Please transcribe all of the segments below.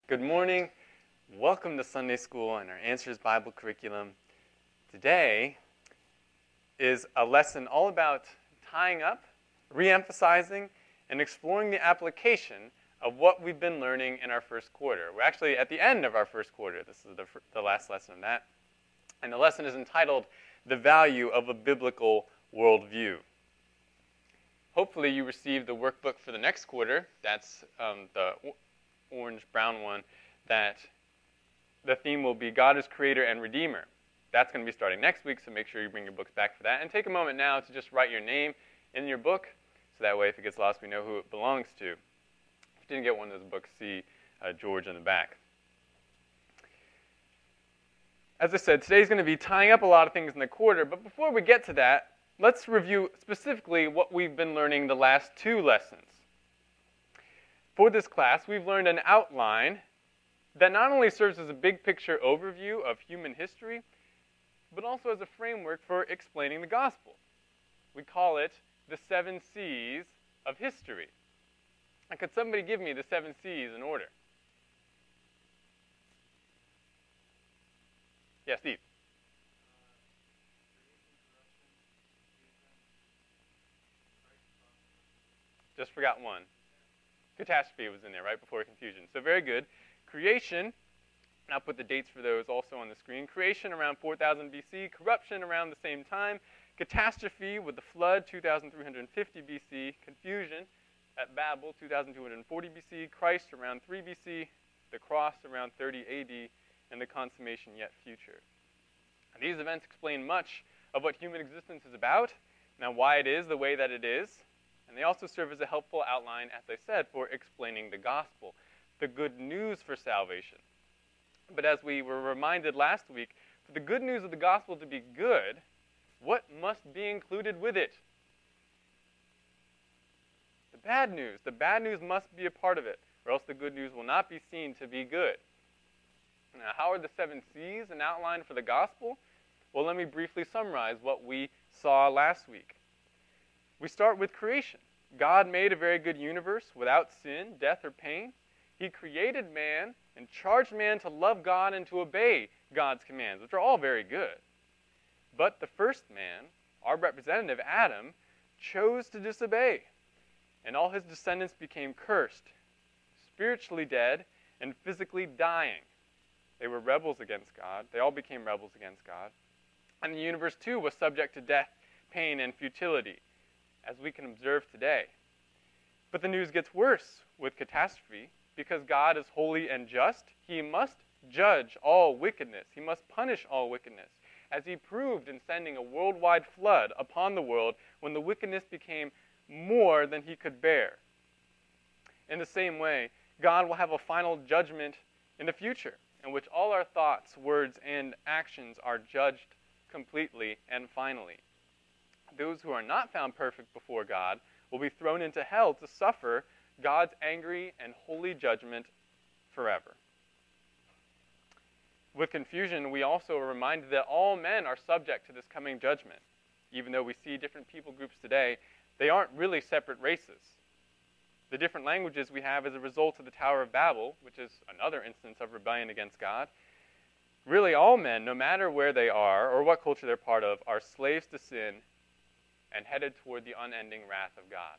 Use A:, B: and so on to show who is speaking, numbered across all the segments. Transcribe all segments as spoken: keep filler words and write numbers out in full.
A: Good morning. Welcome to Sunday School and our Answers Bible curriculum. Today is a lesson all about tying up, re-emphasizing, and exploring the application of what we've been learning in our first quarter. We're actually at the end of our first quarter. This is the, the last lesson of that. And the lesson is entitled, The Value of a Biblical Worldview. Hopefully you received the workbook for the next quarter. That's um, the orange-brown one, that the theme will be God is Creator and Redeemer. That's going to be starting next week, so make sure you bring your books back for that. And take a moment now to just write your name in your book, so that way if it gets lost, we know who it belongs to. If you didn't get one of those books, see uh, George in the back. As I said, today's going to be tying up a lot of things in the quarter, but before we get to that, let's review specifically what we've been learning the last two lessons. For this class, we've learned an outline that not only serves as a big picture overview of human history, but also as a framework for explaining the gospel. We call it the seven C's of history. And could somebody give me the seven C's in order? Yeah, Steve. Just forgot one. Catastrophe was in there right before confusion. So very good. Creation, and I'll put the dates for those also on the screen. Creation around four thousand B C, corruption around the same time, catastrophe with the flood two thousand three hundred fifty B C, confusion at Babel two thousand two hundred forty B C, Christ around three B C, the cross around thirty A D, and the consummation yet future. And these events explain much of what human existence is about, now why it is the way that it is, and they also serve as a helpful outline, as I said, for explaining the gospel, the good news for salvation. But as we were reminded last week, for the good news of the gospel to be good, what must be included with it? The bad news. The bad news must be a part of it, or else the good news will not be seen to be good. Now, how are the seven C's an outline for the gospel? Well, let me briefly summarize what we saw last week. We start with creation. God made a very good universe without sin, death, or pain. He created man and charged man to love God and to obey God's commands, which are all very good. But the first man, our representative Adam, chose to disobey, and all his descendants became cursed, spiritually dead, and physically dying. They were rebels against God. They all became rebels against God. And the universe, too, was subject to death, pain, and futility, as we can observe today. But the news gets worse with catastrophe. Because God is holy and just, he must judge all wickedness. He must punish all wickedness, as he proved in sending a worldwide flood upon the world when the wickedness became more than he could bear. In the same way, God will have a final judgment in the future, in which all our thoughts, words, and actions are judged completely and finally. Those who are not found perfect before God will be thrown into hell to suffer God's angry and holy judgment forever. With confusion, we also are reminded that all men are subject to this coming judgment. Even though we see different people groups today, they aren't really separate races. The different languages we have as a result of the Tower of Babel, which is another instance of rebellion against God, really all men, no matter where they are or what culture they're part of, are slaves to sin and headed toward the unending wrath of God.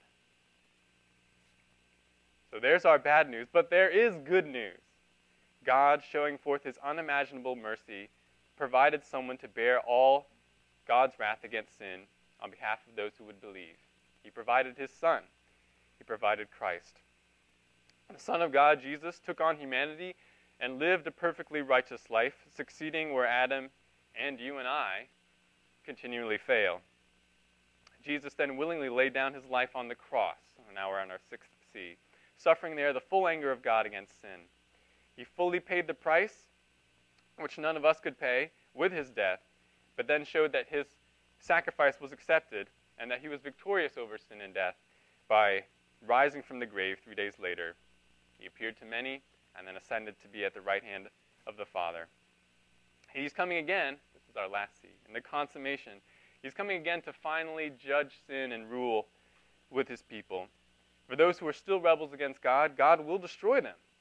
A: So there's our bad news, but there is good news. God, showing forth his unimaginable mercy, provided someone to bear all God's wrath against sin on behalf of those who would believe. He provided his Son. He provided Christ. The Son of God, Jesus, took on humanity and lived a perfectly righteous life, succeeding where Adam and you and I continually fail. Jesus then willingly laid down his life on the cross. Now we're on our sixth C. Suffering there the full anger of God against sin. He fully paid the price, which none of us could pay, with his death, but then showed that his sacrifice was accepted and that he was victorious over sin and death by rising from the grave three days later. He appeared to many and then ascended to be at the right hand of the Father. He's coming again, this is our last C, in the consummation. He's coming again to finally judge sin and rule with his people. For those who are still rebels against God, God will destroy them.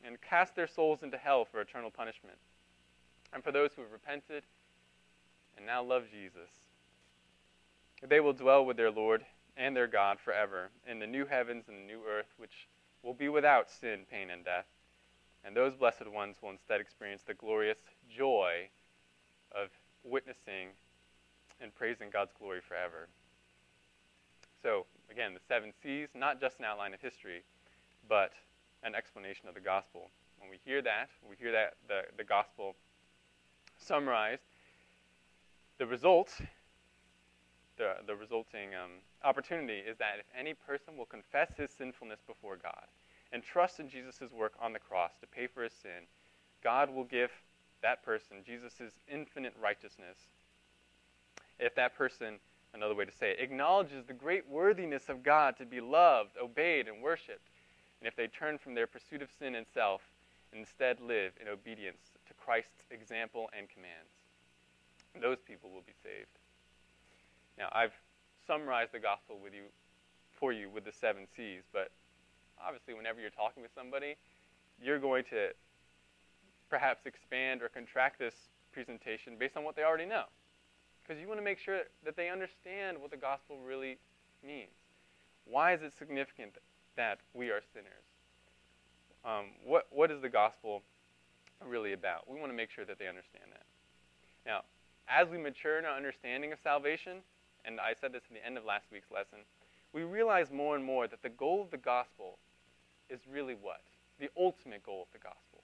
A: and cast their souls into hell for eternal punishment. And for those who have repented and now love Jesus, they will dwell with their Lord and their God forever in the new heavens and the new earth, which will be without sin, pain, and death. And those blessed ones will instead experience the glorious joy of witnessing and praising God's glory forever. So, again, the seven C's, not just an outline of history, but an explanation of the gospel. When we hear that, when we hear that the, the gospel summarized, the result, the, the resulting um, opportunity is that if any person will confess his sinfulness before God and trust in Jesus' work on the cross to pay for his sin, God will give that person Jesus' infinite righteousness. If that person, another way to say it, acknowledges the great worthiness of God to be loved, obeyed, and worshipped, and if they turn from their pursuit of sin and self and instead live in obedience to Christ's example and commands, those people will be saved. Now, I've summarized the gospel with you, for you with the seven C's, but obviously whenever you're talking with somebody, you're going to perhaps expand or contract this presentation based on what they already know, because you want to make sure that they understand what the gospel really means. Why is it significant that we are sinners? Um, what what is the gospel really about? We want to make sure that they understand that. Now, as we mature in our understanding of salvation, and I said this at the end of last week's lesson, we realize more and more that the goal of the gospel is really what? The ultimate goal of the gospel.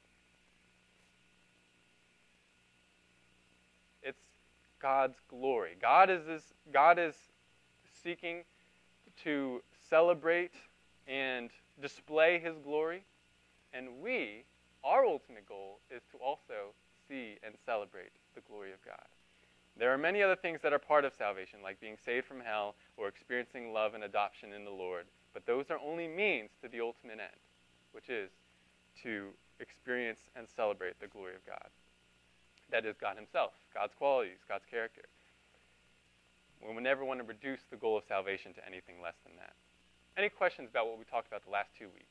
A: It's God's glory. God is this, God is seeking to celebrate and display his glory, and we, our ultimate goal is to also see and celebrate the glory of God. There are many other things that are part of salvation, like being saved from hell or experiencing love and adoption in the Lord, but those are only means to the ultimate end, which is to experience and celebrate the glory of God. That is God himself, God's qualities, God's character. We would never want to reduce the goal of salvation to anything less than that. Any questions about what we talked about the last two weeks?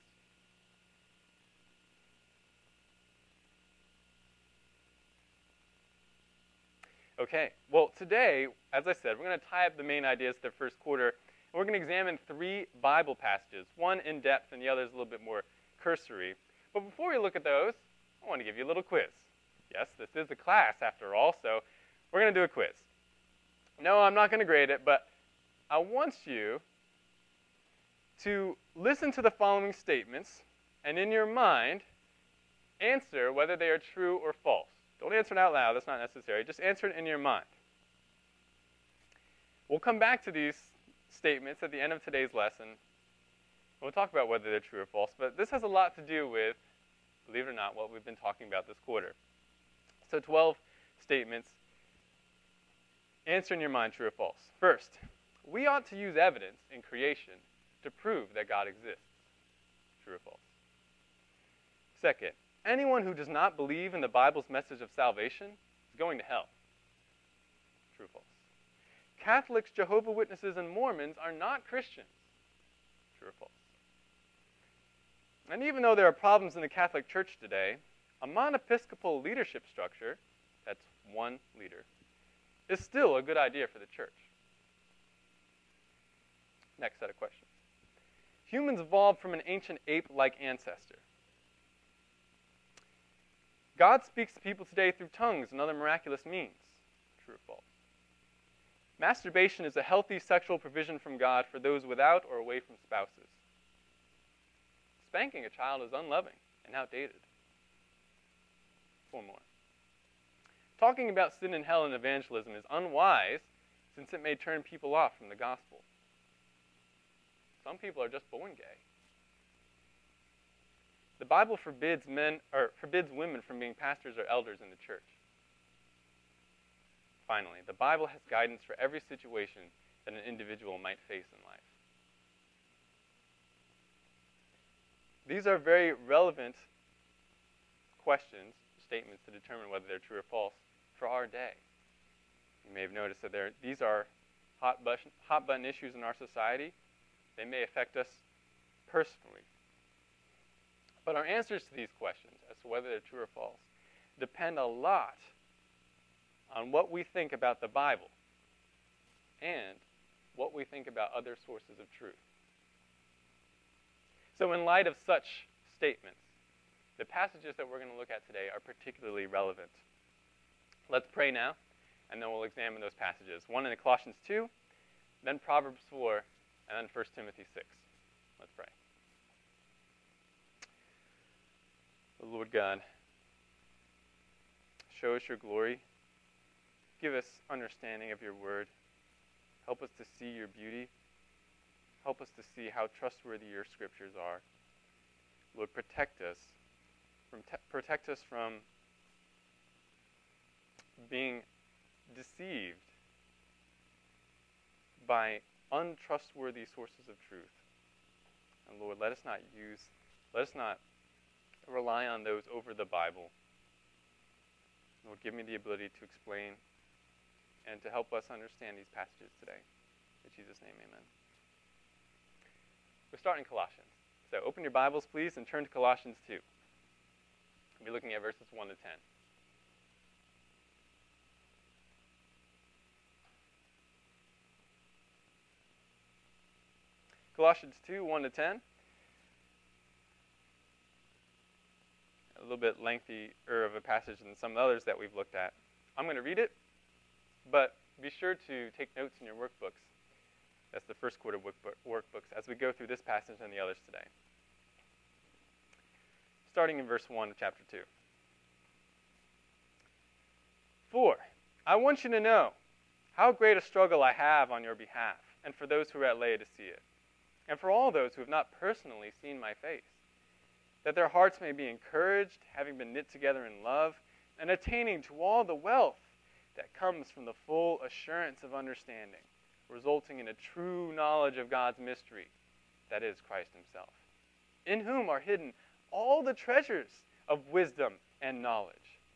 A: Okay, well today, as I said, we're going to tie up the main ideas to the first quarter, and we're going to examine three Bible passages, one in depth and the other is a little bit more cursory. But before we look at those, I want to give you a little quiz. Yes, this is a class after all, so we're going to do a quiz. No, I'm not going to grade it, but I want you to listen to the following statements and in your mind answer whether they are true or false. Don't answer it out loud, that's not necessary. Just answer it in your mind. We'll come back to these statements at the end of today's lesson. We'll talk about whether they're true or false, but this has a lot to do with, believe it or not, what we've been talking about this quarter. So twelve statements. Answer in your mind, true or false. First, we ought to use evidence in creation to prove that God exists. True or false. Second, anyone who does not believe in the Bible's message of salvation is going to hell. True or false. Catholics, Jehovah's Witnesses, and Mormons are not Christians. True or false. And even though there are problems in the Catholic Church today, a monepiscopal leadership structure, that's one leader, is still a good idea for the church. Next set of questions. Humans evolved from an ancient ape-like ancestor. God speaks to people today through tongues and other miraculous means. True or false? Masturbation is a healthy sexual provision from God for those without or away from spouses. Spanking a child is unloving and outdated. Four more. Talking about sin and hell in evangelism is unwise since it may turn people off from the gospel. Some people are just born gay. The Bible forbids men or forbids women from being pastors or elders in the church. Finally, the Bible has guidance for every situation that an individual might face in life. These are very relevant questions, statements to determine whether they're true or false for our day. You may have noticed that there, these are hot button, hot button issues in our society. They may affect us personally. But our answers to these questions, as to whether they're true or false, depend a lot on what we think about the Bible and what we think about other sources of truth. So in light of such statements, the passages that we're going to look at today are particularly relevant. Let's pray now, and then we'll examine those passages. One in Colossians two, then Proverbs four, and then First Timothy six. Let's pray. Lord God, show us your glory. Give us understanding of your word. Help us to see your beauty. Help us to see how trustworthy your scriptures are. Lord, protect us. From te- protect us from being deceived by untrustworthy sources of truth. And Lord, let us not use, let us not rely on those over the Bible. Lord, give me the ability to explain and to help us understand these passages today. In Jesus' name, amen. We're starting Colossians. So open your Bibles, please, and turn to Colossians two. We'll be looking at verses one to ten. Colossians two, one to ten. A little bit lengthier of a passage than some of the others that we've looked at. I'm going to read it, but be sure to take notes in your workbooks. That's the first quarter workbooks as we go through this passage and the others today. Starting in verse one of chapter two. For I want you to know how great a struggle I have on your behalf, and for those who are at Laodicea, and for all those who have not personally seen my face, that their hearts may be encouraged, having been knit together in love, and attaining to all the wealth that comes from the full assurance of understanding, resulting in a true knowledge of God's mystery, that is Christ himself, in whom are hidden all the treasures of wisdom and knowledge.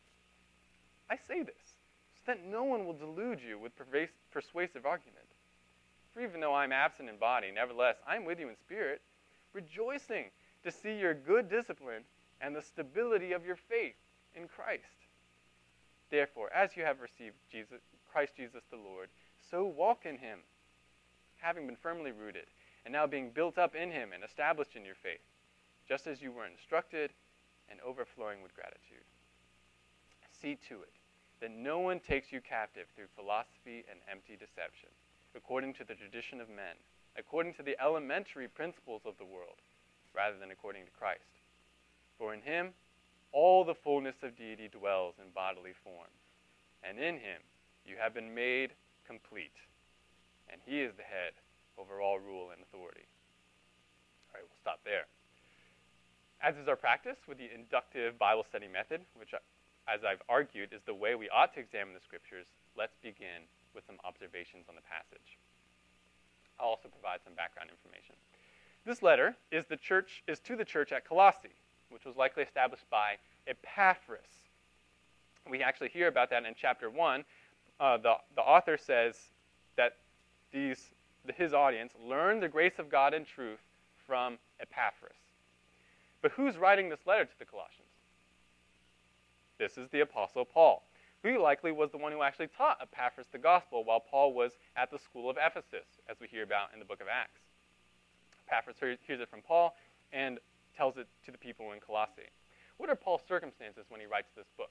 A: I say this, so that no one will delude you with persuasive argument. For even though I am absent in body, nevertheless I am with you in spirit, rejoicing to see your good discipline and the stability of your faith in Christ. Therefore, as you have received Jesus, Christ Jesus the Lord, so walk in him, having been firmly rooted, and now being built up in him and established in your faith, just as you were instructed, and overflowing with gratitude. See to it that no one takes you captive through philosophy and empty deception, according to the tradition of men, according to the elementary principles of the world, rather than according to Christ. For in him all the fullness of deity dwells in bodily form, and in him you have been made complete, and he is the head over all rule and authority. All right, we'll stop there. As is our practice with the inductive Bible study method, which, as I've argued, is the way we ought to examine the scriptures, let's begin with some observations on the passage. I'll also provide some background information. This letter is the church is to the church at Colossae, which was likely established by Epaphras. We actually hear about that in chapter one. Uh, the, the author says that these the, his audience learned the grace of God and truth from Epaphras. But who's writing this letter to the Colossians? This is the Apostle Paul, who likely was the one who actually taught Epaphras the gospel while Paul was at the school of Ephesus, as we hear about in the book of Acts. Epaphras hears it from Paul and tells it to the people in Colossae. What are Paul's circumstances when he writes this book?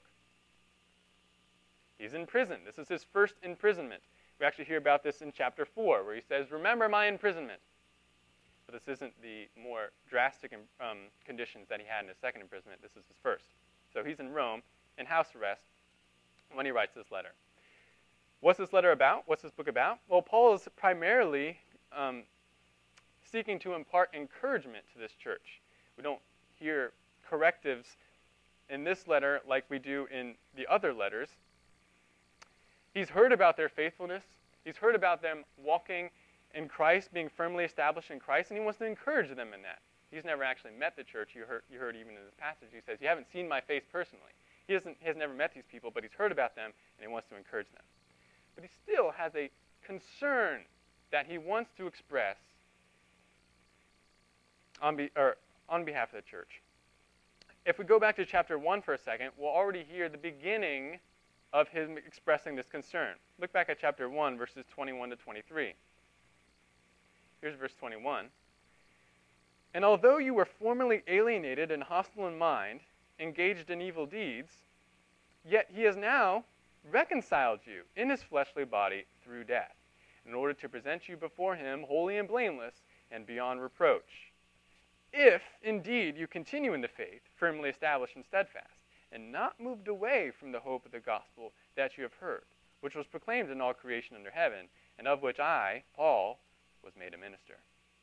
A: He's in prison. This is his first imprisonment. We actually hear about this in chapter four, where he says, "Remember my imprisonment." But this isn't the more drastic um, conditions that he had in his second imprisonment. This is his first. So he's in Rome, in house arrest, when he writes this letter. What's this letter about? What's this book about? Well, Paul is primarily um, seeking to impart encouragement to this church. We don't hear correctives in this letter like we do in the other letters. He's heard about their faithfulness. He's heard about them walking in Christ, being firmly established in Christ, and he wants to encourage them in that. He's never actually met the church. You heard, you heard even in this passage, he says, you haven't seen my face personally. He, doesn't, he has never met these people, but he's heard about them, and he wants to encourage them. But he still has a concern that he wants to express on, be, or on behalf of the church. if we go back to chapter one for a second, we'll already hear the beginning of him expressing this concern. Look back at chapter one, verses twenty-one to twenty-three. Here's verse twenty-one. And although you were formerly alienated and hostile in mind, engaged in evil deeds, yet he has now reconciled you in his fleshly body through death, in order to present you before him holy and blameless and beyond reproach. If, indeed, you continue in the faith, firmly established and steadfast, and not moved away from the hope of the gospel that you have heard, which was proclaimed in all creation under heaven, and of which I, Paul, was made a minister.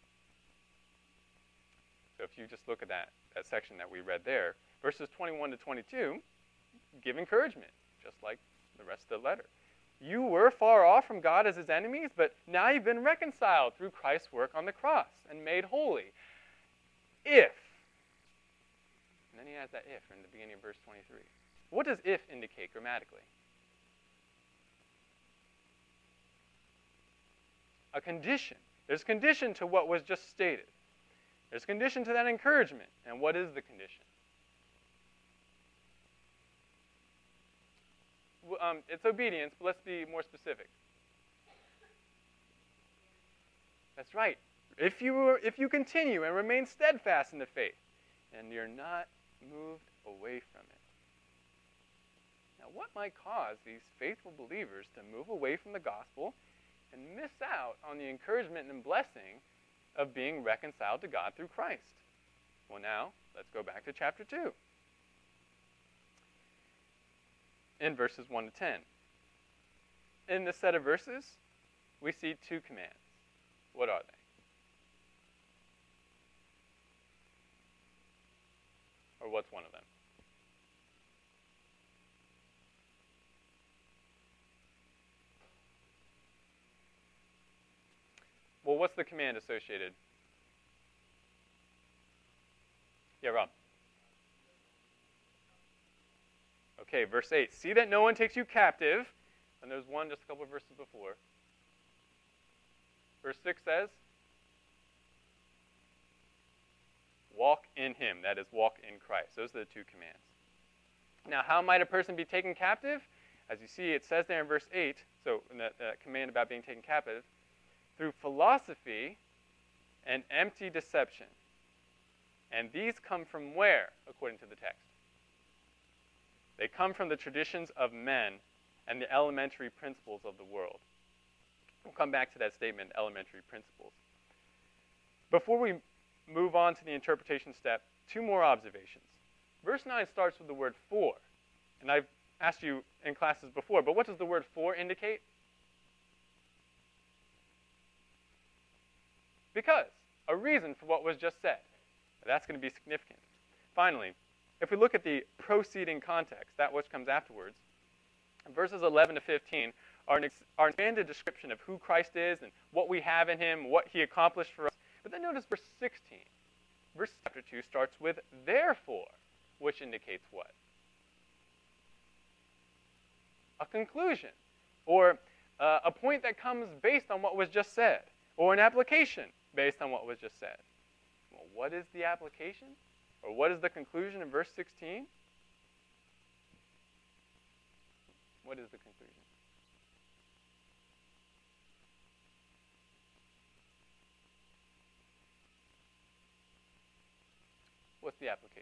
A: So if you just look at that, that section that we read there, verses twenty-one to twenty-two give encouragement, just like the rest of the letter. You were far off from God as his enemies, but now you've been reconciled through Christ's work on the cross and made holy. If, and then he has that if in the beginning of verse twenty-three. What does if indicate grammatically? A condition. There's a condition to what was just stated. There's a condition to that encouragement. And what is the condition? Um, it's obedience, but let's be more specific. That's right. If you, if you continue and remain steadfast in the faith, and you're not moved away from it. Now, what might cause these faithful believers to move away from the gospel and miss out on the encouragement and blessing of being reconciled to God through Christ? Well, now, let's go back to chapter two. In verses one to ten. In this set of verses, we see two commands. What are they? Or what's one of them? Well, what's the command associated? Yeah, Rob. Okay, verse eight. See that no one takes you captive. And there's one just a couple of verses before. Verse six says, walk in him. That is, walk in Christ. Those are the two commands. Now, how might a person be taken captive? As you see, it says there in verse eight, so in that, that command about being taken captive, through philosophy and empty deception. And these come from where, according to the text? They come from the traditions of men and the elementary principles of the world. We'll come back to that statement, elementary principles. Before we move on to the interpretation step, two more observations. Verse nine starts with the word for. And I've asked you in classes before, but what does the word for indicate? Because, a reason for what was just said. That's going to be significant. Finally, if we look at the preceding context, that which comes afterwards, verses eleven to fifteen are an, ex are an expanded description of who Christ is and what we have in him, what he accomplished for us. But then notice verse sixteen. Verse chapter two starts with therefore, which indicates what? A conclusion, or uh, a point that comes based on what was just said, or an application based on what was just said. Well, what is the application? Or what is the conclusion in verse sixteen? What is the conclusion? What's the application?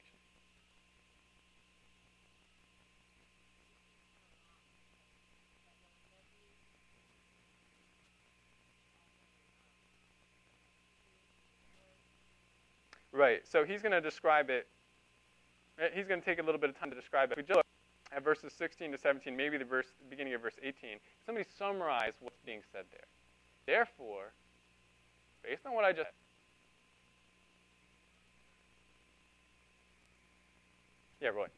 A: Right, so he's going to describe it. He's going to take a little bit of time to describe it. If we just look at verses sixteen to seventeen, maybe the verse, the beginning of verse eighteen, somebody summarize what's being said there. Therefore, based on what I just said, yeah, Roy.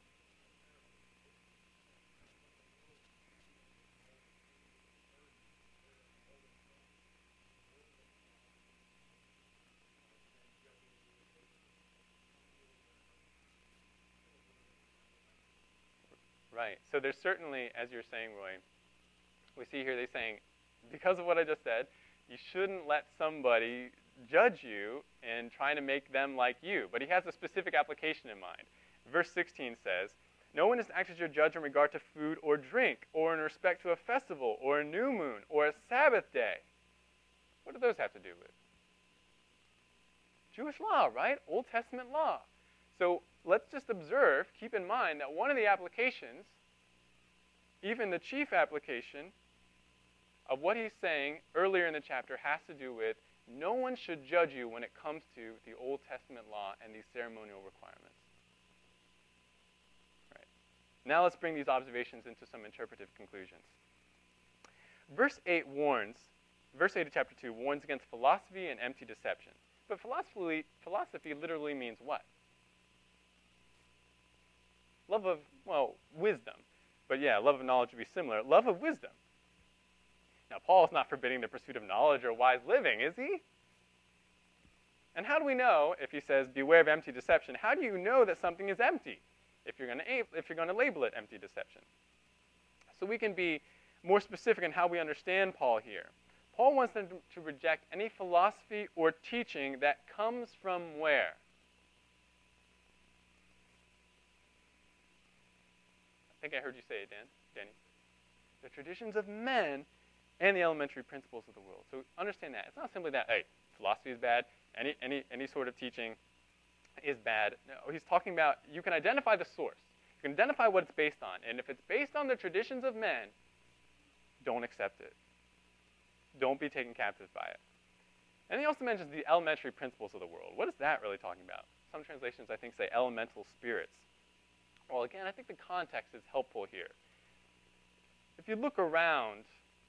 A: Right. So there's certainly, as you're saying, Roy, we see here they're saying, because of what I just said, you shouldn't let somebody judge you and trying to make them like you. But he has a specific application in mind. Verse sixteen says, no one is to act as your judge in regard to food or drink, or in respect to a festival, or a new moon, or a Sabbath day. What do those have to do with? Jewish law, right? Old Testament law. So let's just observe, keep in mind that one of the applications, even the chief application of what he's saying earlier in the chapter, has to do with no one should judge you when it comes to the Old Testament law and these ceremonial requirements. Right. Now let's bring these observations into some interpretive conclusions. Verse eight warns, verse eight of chapter two warns against philosophy and empty deception. But philosophy, philosophy literally means what? Love of, well, wisdom. But yeah, love of knowledge would be similar. Love of wisdom. Now, Paul is not forbidding the pursuit of knowledge or wise living, is he? And how do we know, if he says, beware of empty deception, how do you know that something is empty if you're going to, if you're going to label it empty deception? So we can be more specific in how we understand Paul here. Paul wants them to reject any philosophy or teaching that comes from where? I think I heard you say it, Dan, Danny. The traditions of men and the elementary principles of the world. So understand that. It's not simply that, hey, philosophy is bad, any, any, any sort of teaching is bad. No, he's talking about you can identify the source. You can identify what it's based on. And if it's based on the traditions of men, don't accept it. Don't be taken captive by it. And he also mentions the elementary principles of the world. What is that really talking about? Some translations, I think, say elemental spirits. Well, again, I think the context is helpful here. If you look around,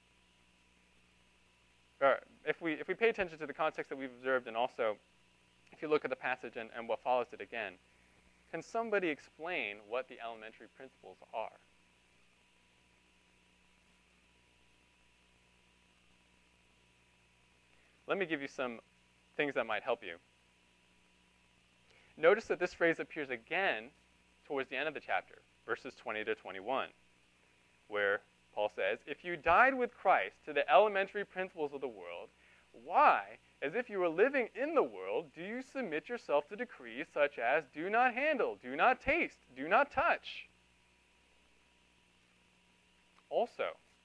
A: or if we, if we pay attention to the context that we've observed, and also if you look at the passage and, and what follows it again, can somebody explain what the elementary principles are? Let me give you some things that might help you. Notice that this phrase appears again towards the end of the chapter, verses twenty to twenty-one, where Paul says, if you died with Christ to the elementary principles of the world, why, as if you were living in the world, do you submit yourself to decrees such as do not handle, do not taste, do not touch? Also,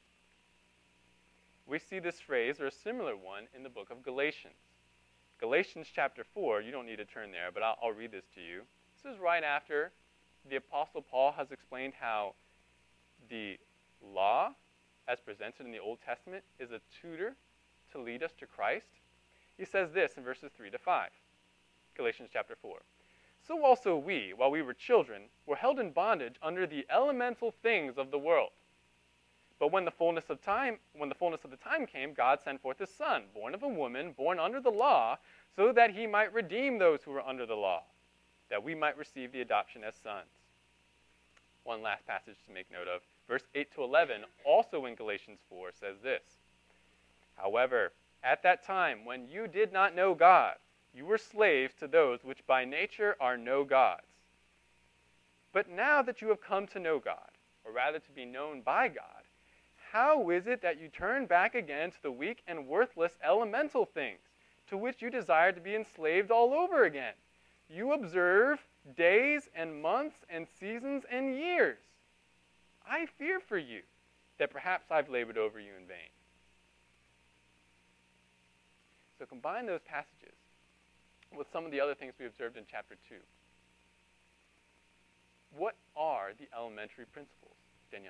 A: we see this phrase, or a similar one, in the book of Galatians. Galatians chapter four, you don't need to turn there, but I'll, I'll read this to you. This is right after the Apostle Paul has explained how the law, as presented in the Old Testament, is a tutor to lead us to Christ. He says this in verses three to five, Galatians chapter four. So also we, while we were children, were held in bondage under the elemental things of the world. But when the fullness of time, when the fullness of the time came, God sent forth his Son, born of a woman, born under the law, so that he might redeem those who were under the law, that we might receive the adoption as sons. One last passage to make note of. Verse eight to eleven, also in Galatians four, says this. However, at that time, when you did not know God, you were slaves to those which by nature are no gods. But now that you have come to know God, or rather to be known by God, how is it that you turn back again to the weak and worthless elemental things, to which you desire to be enslaved all over again? You observe days and months and seasons and years. I fear for you that perhaps I've labored over you in vain. So combine those passages with some of the other things we observed in chapter two. What are the elementary principles, Danielle?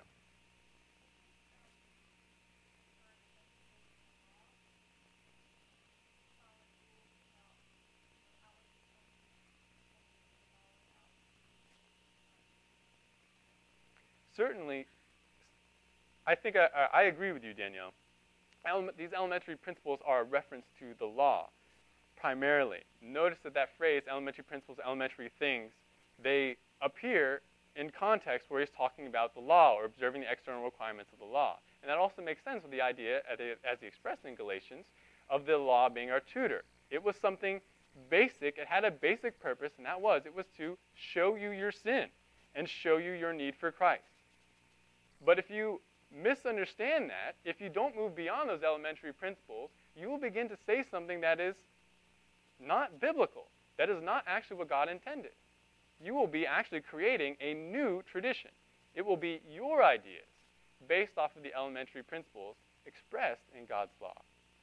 A: Certainly, I think I, I agree with you, Danielle. Ele- these elementary principles are a reference to the law, primarily. Notice that that phrase, elementary principles, elementary things, they appear in context where he's talking about the law or observing the external requirements of the law. And that also makes sense with the idea, as he expressed in Galatians, of the law being our tutor. It was something basic. It had a basic purpose, and that was, it was to show you your sin and show you your need for Christ. But if you misunderstand that, if you don't move beyond those elementary principles, you will begin to say something that is not biblical, that is not actually what God intended. you will be actually creating a new tradition. It will be your ideas based off of the elementary principles expressed in God's law.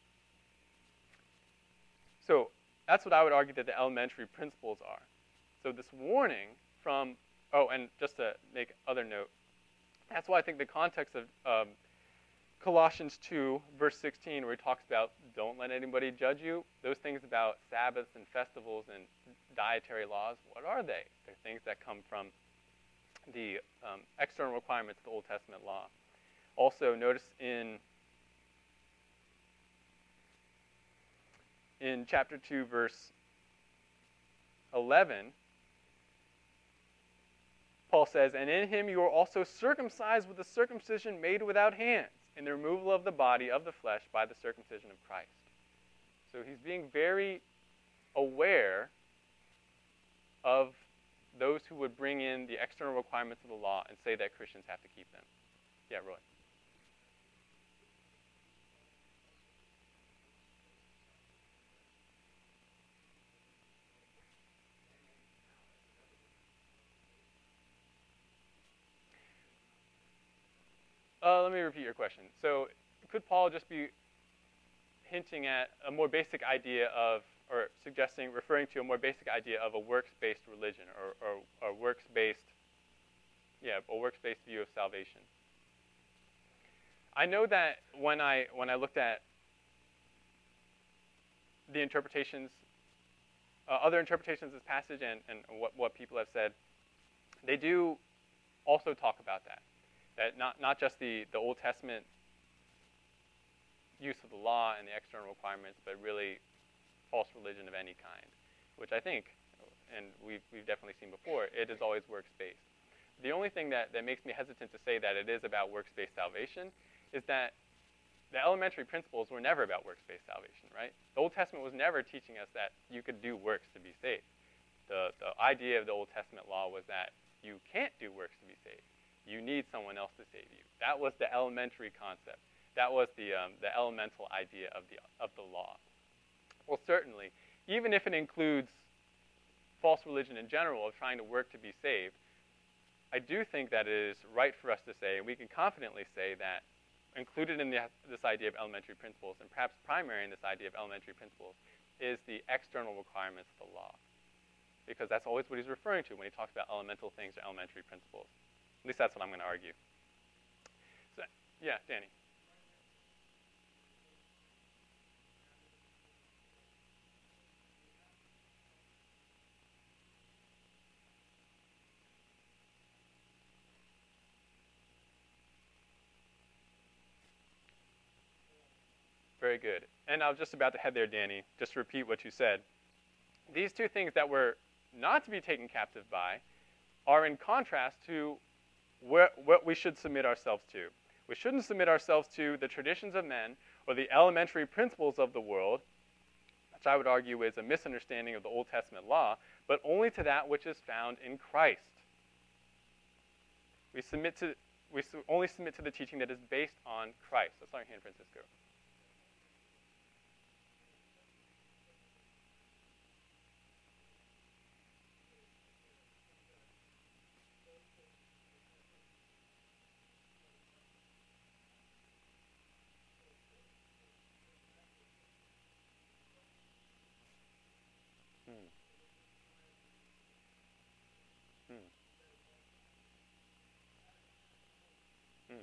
A: So that's what I would argue that the elementary principles are. So this warning from, oh, and just to make other note, that's why I think the context of um, Colossians two, verse sixteen, where he talks about don't let anybody judge you, those things about Sabbaths and festivals and dietary laws, what are they? They're things that come from the um, external requirements of the Old Testament law. Also, notice in in chapter two, verse eleven, Paul says, and in him you are also circumcised with a circumcision made without hands, in the removal of the body of the flesh by the circumcision of Christ. So he's being very aware of those who would bring in the external requirements of the law and say that Christians have to keep them. Yeah, Roy. Uh, let me repeat your question. So could Paul just be hinting at a more basic idea of, or suggesting, referring to a more basic idea of a works-based religion, or, or, or works-based, yeah, a works-based view of salvation? I know that when I when I looked at the interpretations, uh, other interpretations of this passage, and, and what, what people have said, they do also talk about that. That not, not just the, the Old Testament use of the law and the external requirements, but really false religion of any kind, which I think, and we've, we've definitely seen before, it is always works-based. The only thing that, that makes me hesitant to say that it is about works-based salvation is that the elementary principles were never about works-based salvation, right? The Old Testament was never teaching us that you could do works to be saved. The, the idea of the Old Testament law was that you can't do works to be saved. You need someone else to save you. That was the elementary concept. That was the, um, the elemental idea of the, of the law. Well, certainly, even if it includes false religion in general of trying to work to be saved, I do think that it is right for us to say, and we can confidently say that included in the, this idea of elementary principles, and perhaps primary in this idea of elementary principles, is the external requirements of the law. Because that's always what he's referring to when he talks about elemental things or elementary principles. At least that's what I'm going to argue. So, yeah, Danny. Very good. And I was just about to head there, Danny, just to repeat what you said. These two things that we're not to be taken captive by are in contrast to where, what we should submit ourselves to. We shouldn't submit ourselves to the traditions of men or the elementary principles of the world, which I would argue is a misunderstanding of the Old Testament law, but only to that which is found in Christ. We submit to, we only submit to the teaching that is based on Christ. That's our hand, Francisco. Hmm. Hmm. Hmm.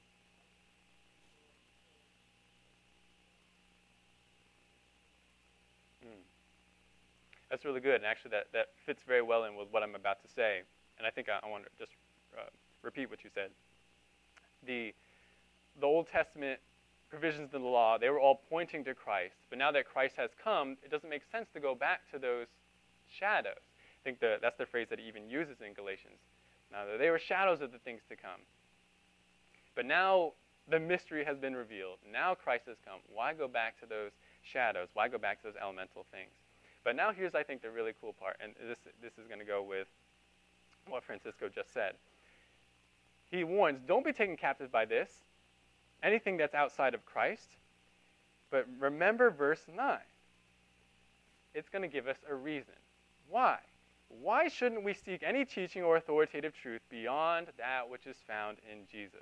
A: Hmm. That's really good, and actually that, that fits very well in with what I'm about to say. And I think I, I want to just uh, repeat what you said. The, the Old Testament provisions of the law, they were all pointing to Christ. But now that Christ has come, it doesn't make sense to go back to those shadows. I think the, that's the phrase that he even uses in Galatians. Now, they were shadows of the things to come. But now the mystery has been revealed. Now Christ has come. Why go back to those shadows? Why go back to those elemental things? But now here's, I think, the really cool part. And this, this is going to go with what Francisco just said. He warns, don't be taken captive by this, anything that's outside of Christ. But remember verse nine. It's going to give us a reason. Why? why shouldn't we seek any teaching or authoritative truth beyond that which is found in Jesus?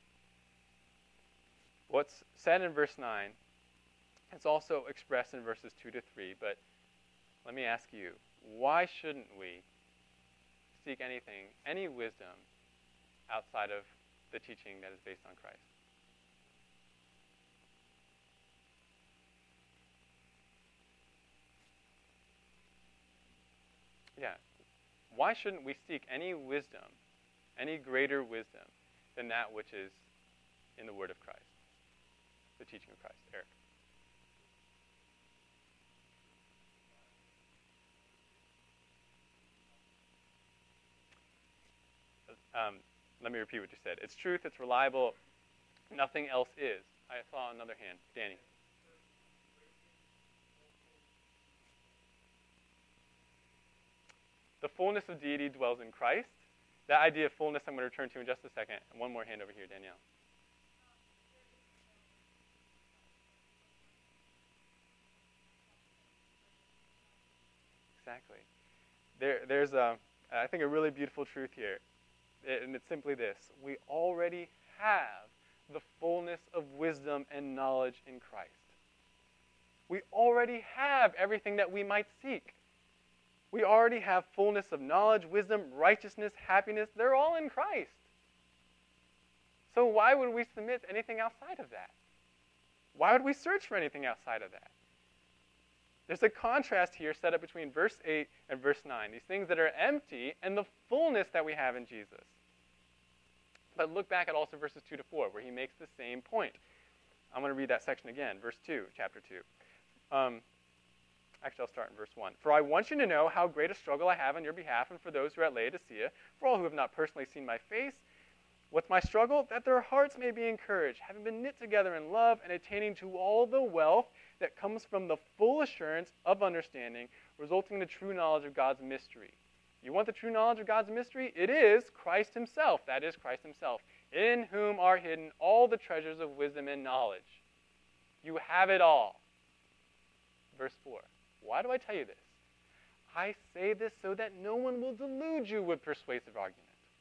A: What's said in verse nine is also expressed in verses two to three, but let me ask you, why shouldn't we seek anything, any wisdom, outside of the teaching that is based on Christ? Yeah. Why shouldn't we seek any wisdom, any greater wisdom, than that which is in the Word of Christ, the teaching of Christ? Eric. Um, let me repeat what you said. It's truth, it's reliable, nothing else is. I saw another hand. Danny. The fullness of deity dwells in Christ. That idea of fullness I'm going to return to in just a second. And one more hand over here, Danielle. Exactly. There, there's, a, I think, a really beautiful truth here. And it's simply this. We already have the fullness of wisdom and knowledge in Christ. We already have everything that we might seek. We already have fullness of knowledge, wisdom, righteousness, happiness. They're all in Christ. So why would we submit to anything outside of that? Why would we search for anything outside of that? There's a contrast here set up between verse eight and verse nine. These things that are empty and the fullness that we have in Jesus. But look back at also verses two to four, where he makes the same point. I'm going to read that section again, verse two, chapter two. Um, Actually, I'll start in verse one. For I want you to know how great a struggle I have on your behalf and for those who are at Laodicea, for all who have not personally seen my face. What's my struggle? That their hearts may be encouraged, having been knit together in love and attaining to all the wealth that comes from the full assurance of understanding, resulting in the true knowledge of God's mystery. You want the true knowledge of God's mystery? It is Christ himself. That is Christ himself, in whom are hidden all the treasures of wisdom and knowledge. You have it all. Verse four. Why do I tell you this? I say this so that no one will delude you with persuasive argument.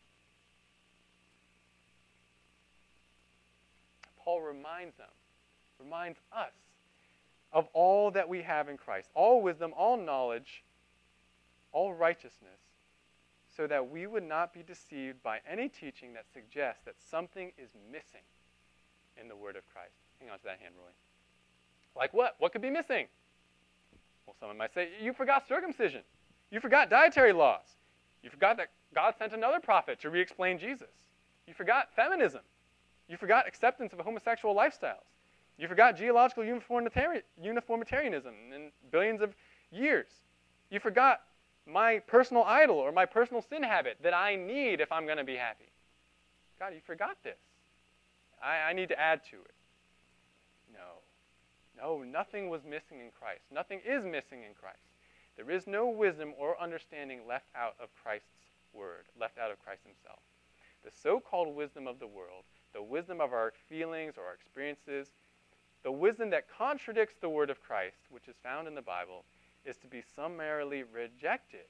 A: Paul reminds them, reminds us of all that we have in Christ, all wisdom, all knowledge, all righteousness, so that we would not be deceived by any teaching that suggests that something is missing in the word of Christ. Hang on to that hand, Roy. Like what? What could be missing? Well, someone might say, you forgot circumcision. You forgot dietary laws. You forgot that God sent another prophet to re-explain Jesus. You forgot feminism. You forgot acceptance of homosexual lifestyles. You forgot geological uniformitari- uniformitarianism in billions of years. You forgot my personal idol or my personal sin habit that I need if I'm going to be happy. God, you forgot this. I, I need to add to it. No. No, nothing was missing in Christ. Nothing is missing in Christ. There is no wisdom or understanding left out of Christ's word, left out of Christ himself. The so-called wisdom of the world, the wisdom of our feelings or our experiences, the wisdom that contradicts the word of Christ, which is found in the Bible, is to be summarily rejected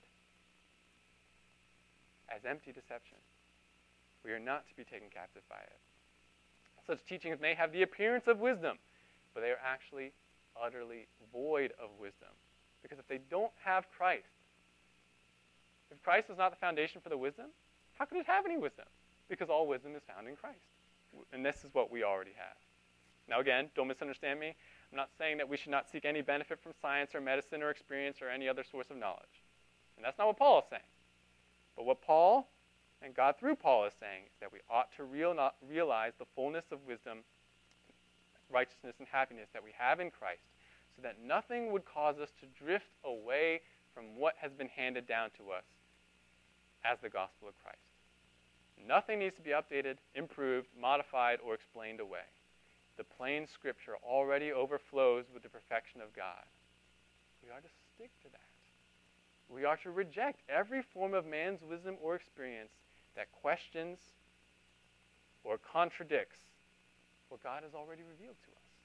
A: as empty deception. We are not to be taken captive by it. Such teachings may have the appearance of wisdom, but they are actually utterly void of wisdom. Because if they don't have Christ, if Christ is not the foundation for the wisdom, how could it have any wisdom? Because all wisdom is found in Christ. And this is what we already have. Now again, don't misunderstand me. I'm not saying that we should not seek any benefit from science or medicine or experience or any other source of knowledge. And that's not what Paul is saying. But what Paul, and God through Paul, is saying is that we ought to real not realize the fullness of wisdom, righteousness, and happiness that we have in Christ, so that nothing would cause us to drift away from what has been handed down to us as the gospel of Christ. Nothing needs to be updated, improved, modified, or explained away. The plain scripture already overflows with the perfection of God. We are to stick to that. We are to reject every form of man's wisdom or experience that questions or contradicts what God has already revealed to us.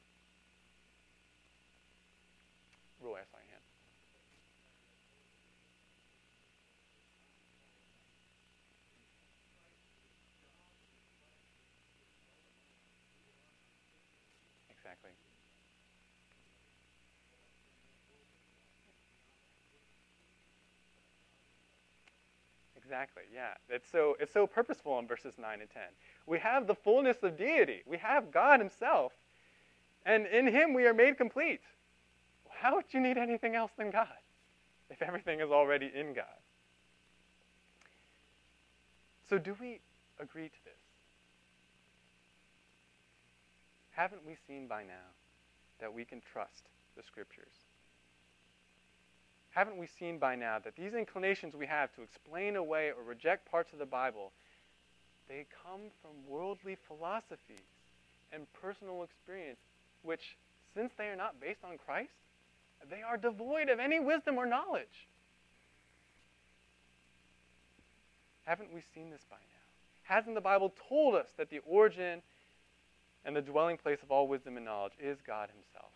A: Roy, I saw your hand. Exactly, yeah. It's so, it's so purposeful in verses nine and ten. We have the fullness of deity. We have God himself. And in him we are made complete. How would you need anything else than God if everything is already in God? So do we agree to this? Haven't we seen by now that we can trust the Scriptures? Haven't we seen by now that these inclinations we have to explain away or reject parts of the Bible, they come from worldly philosophies and personal experience, which, since they are not based on Christ, they are devoid of any wisdom or knowledge. Haven't we seen this by now? Hasn't the Bible told us that the origin and the dwelling place of all wisdom and knowledge is God himself?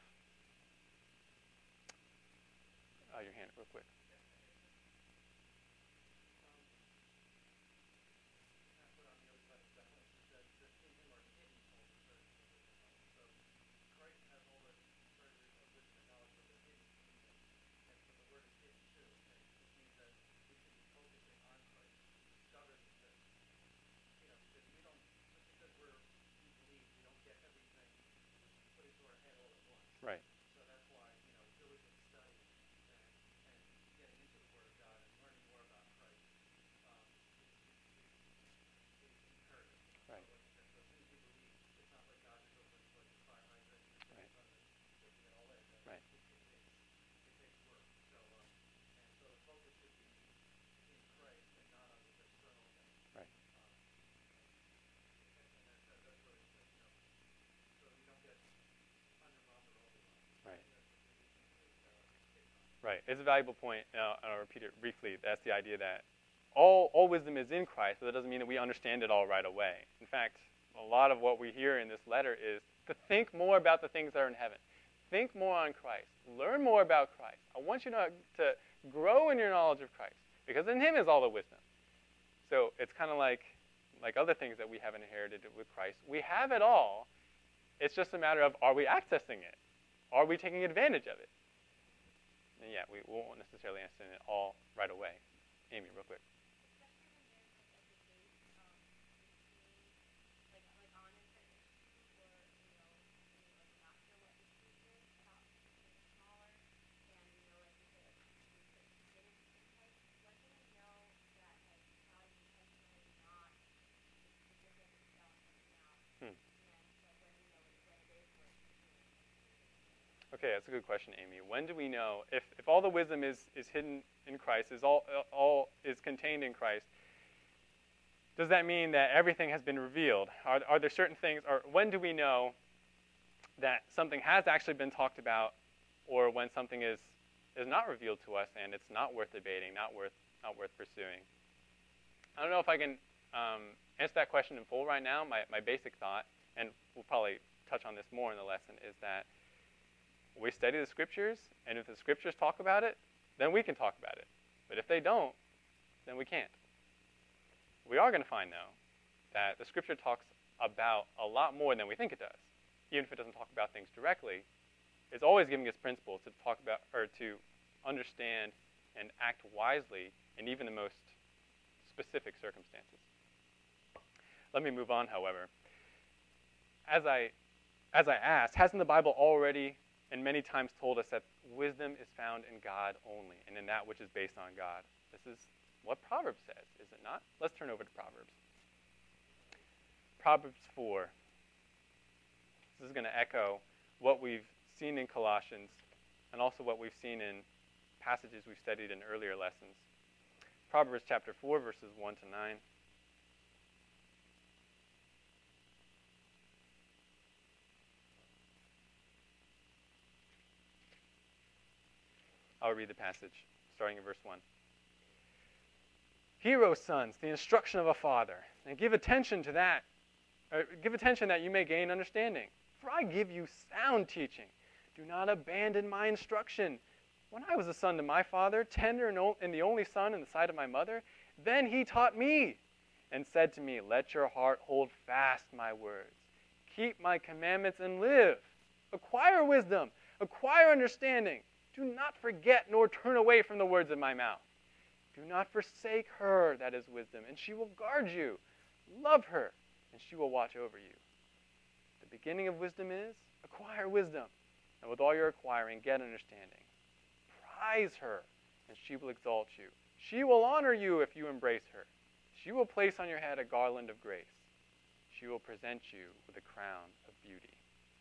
A: Oh, your hand real quick. Right. Right. Right. Right. Right. Right. Right. It's a valuable point, uh, and I'll repeat it briefly. That's the idea that all, all wisdom is in Christ, but that doesn't mean that we understand it all right away. In fact, a lot of what we hear in this letter is to think more about the things that are in heaven. Think more on Christ. Learn more about Christ. I want you to, to grow in your knowledge of Christ, because in him is all the wisdom. So it's kind of like, like other things that we have inherited with Christ. We have it all. It's just a matter of, are we accessing it? Are we taking advantage of it? And yeah, we won't necessarily answer it all right away. Amy, real quick. Hmm. Okay, that's a good question, Amy. When do we know if, if all the wisdom is, is hidden in Christ, is all all is contained in Christ? Does that mean that everything has been revealed? Are, are there certain things, or when do we know that something has actually been talked about, or when something is is not revealed to us and it's not worth debating, not worth not worth pursuing? I don't know if I can um, answer that question in full right now. My my basic thought, and we'll probably touch on this more in the lesson, is that we study the Scriptures, and if the Scriptures talk about it, then we can talk about it. But if they don't, then we can't. We are going to find, though, that the Scripture talks about a lot more than we think it does. Even if it doesn't talk about things directly, it's always giving us principles to talk about, or to understand and act wisely in even the most specific circumstances. Let me move on, however. As I, as I asked, hasn't the Bible already and many times told us that wisdom is found in God only, and in that which is based on God? This is what Proverbs says, is it not? Let's turn over to Proverbs. Proverbs four. This is going to echo what we've seen in Colossians and also what we've seen in passages we've studied in earlier lessons. Proverbs chapter four, verses one to nine. I'll read the passage, starting in verse one. Hear, O sons, the instruction of a father, and give attention to that, or give attention that you may gain understanding. For I give you sound teaching. Do not abandon my instruction. When I was a son to my father, tender and the only son in the sight of my mother, then he taught me and said to me, let your heart hold fast my words. Keep my commandments and live. Acquire wisdom. Acquire understanding. Do not forget nor turn away from the words of my mouth. Do not forsake her, that is wisdom, and she will guard you. Love her, and she will watch over you. The beginning of wisdom is acquire wisdom, and with all your acquiring, get understanding. Prize her, and she will exalt you. She will honor you if you embrace her. She will place on your head a garland of grace. She will present you with a crown of beauty.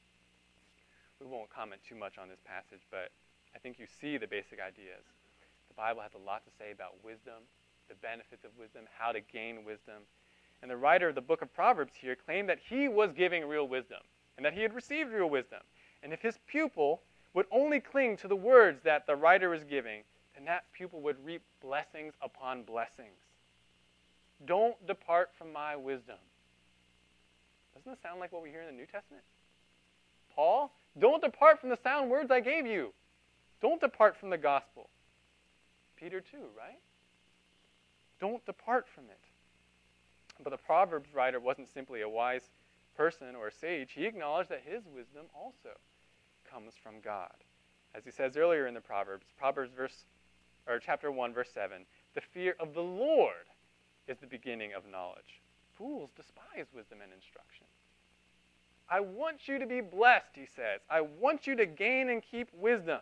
A: We won't comment too much on this passage, but I think you see the basic ideas. The Bible has a lot to say about wisdom, the benefits of wisdom, how to gain wisdom. And the writer of the book of Proverbs here claimed that he was giving real wisdom and that he had received real wisdom. And if his pupil would only cling to the words that the writer was giving, then that pupil would reap blessings upon blessings. Don't depart from my wisdom. Doesn't this sound like what we hear in the New Testament? Paul, don't depart from the sound words I gave you. Don't depart from the gospel. Peter too, right? Don't depart from it. But the Proverbs writer wasn't simply a wise person or a sage. He acknowledged that his wisdom also comes from God. As he says earlier in the Proverbs, Proverbs verse, or chapter one, verse seven, the fear of the Lord is the beginning of knowledge. Fools despise wisdom and instruction. I want you to be blessed, he says. I want you to gain and keep wisdom.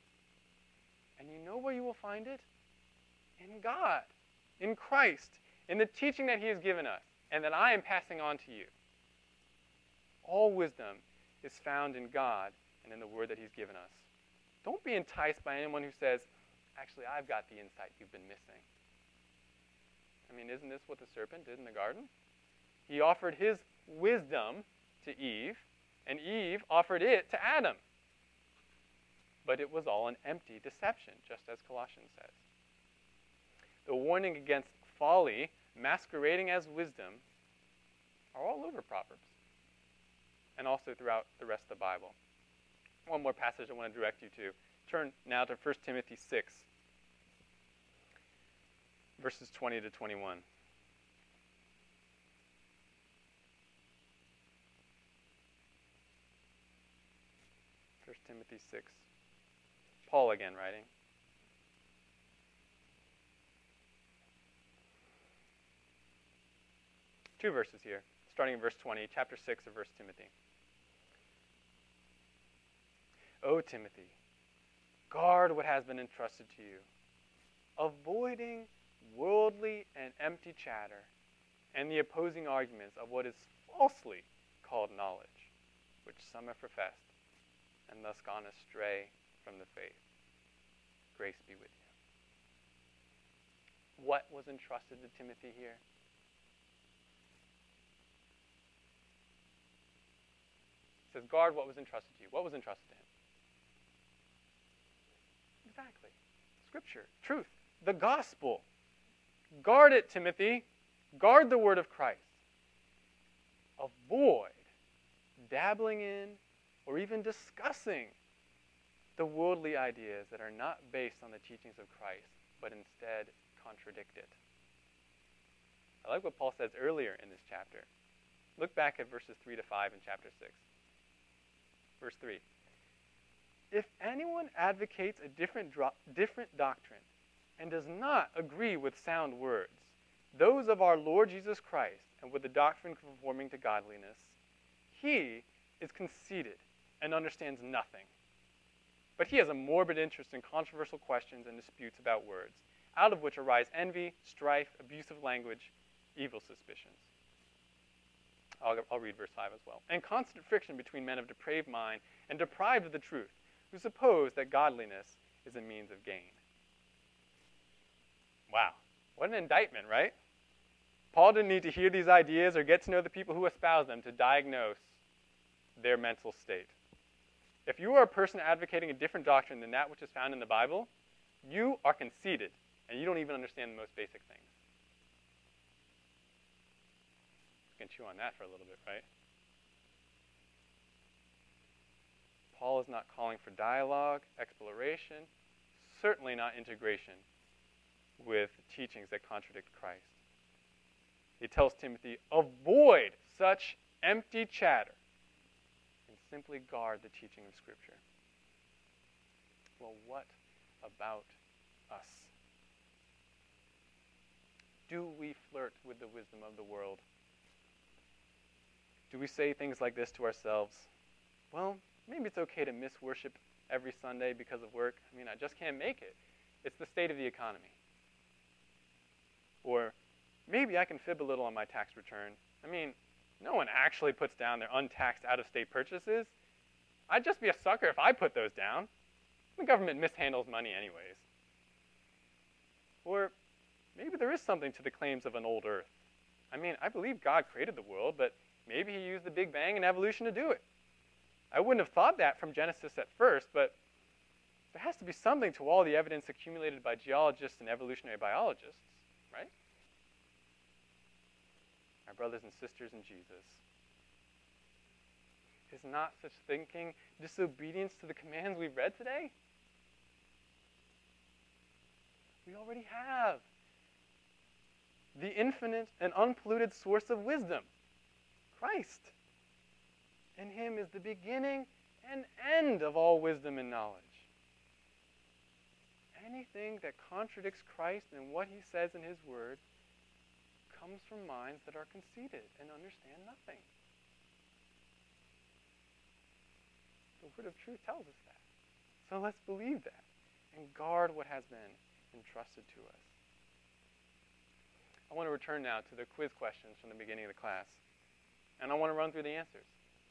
A: And you know where you will find it? In God, in Christ, in the teaching that he has given us, and that I am passing on to you. All wisdom is found in God and in the word that he's given us. Don't be enticed by anyone who says, actually, I've got the insight you've been missing. I mean, isn't this what the serpent did in the garden? He offered his wisdom to Eve, and Eve offered it to Adam. But it was all an empty deception, just as Colossians says. The warning against folly masquerading as wisdom are all over Proverbs, and also throughout the rest of the Bible. One more passage I want to direct you to. Turn now to First Timothy six, verses twenty to twenty-one. First Timothy six. Paul again writing. Two verses here, starting in verse twenty, chapter six of First Timothy. O Timothy, guard what has been entrusted to you, avoiding worldly and empty chatter and the opposing arguments of what is falsely called knowledge, which some have professed, and thus gone astray from the faith. Grace be with you. What was entrusted to Timothy here? It says, guard what was entrusted to you. What was entrusted to him? Exactly. Scripture, truth, the gospel. Guard it, Timothy. Guard the word of Christ. Avoid dabbling in or even discussing the worldly ideas that are not based on the teachings of Christ, but instead contradict it. I like what Paul says earlier in this chapter. Look back at verses three to five in chapter six. Verse three. If anyone advocates a different, dro- different doctrine and does not agree with sound words, those of our Lord Jesus Christ, and with the doctrine conforming to godliness, he is conceited and understands nothing. But he has a morbid interest in controversial questions and disputes about words, out of which arise envy, strife, abusive language, evil suspicions. I'll, I'll read verse five as well. And constant friction between men of depraved mind and deprived of the truth, who suppose that godliness is a means of gain. Wow, what an indictment, right? Paul didn't need to hear these ideas or get to know the people who espouse them to diagnose their mental state. If you are a person advocating a different doctrine than that which is found in the Bible, you are conceited, and you don't even understand the most basic things. You can chew on that for a little bit, right? Paul is not calling for dialogue, exploration, certainly not integration with teachings that contradict Christ. He tells Timothy, avoid such empty chatter and simply guard the teaching of Scripture. Well, what about us? do we flirt with the wisdom of the world? Do we say things like this to ourselves? Well, maybe it's okay to miss worship every Sunday because of work. I mean, I just can't make it. It's the state of the economy. Or maybe I can fib a little on my tax return. I mean, no one actually puts down their untaxed out-of-state purchases. I'd just be a sucker if I put those down. The government mishandles money anyways. Or maybe there is something to the claims of an old earth. I mean, I believe God created the world, but maybe he used the Big Bang and evolution to do it. I wouldn't have thought that from Genesis at first, but there has to be something to all the evidence accumulated by geologists and evolutionary biologists, right? Our brothers and sisters in Jesus. Is not such thinking disobedience to the commands we've read today? We already have the infinite and unpolluted source of wisdom, Christ. In him is the beginning and end of all wisdom and knowledge. Anything that contradicts Christ and what he says in his word comes from minds that are conceited and understand nothing. The word of truth tells us that. So let's believe that and guard what has been entrusted to us. I want to return now to the quiz questions from the beginning of the class, and I want to run through the answers.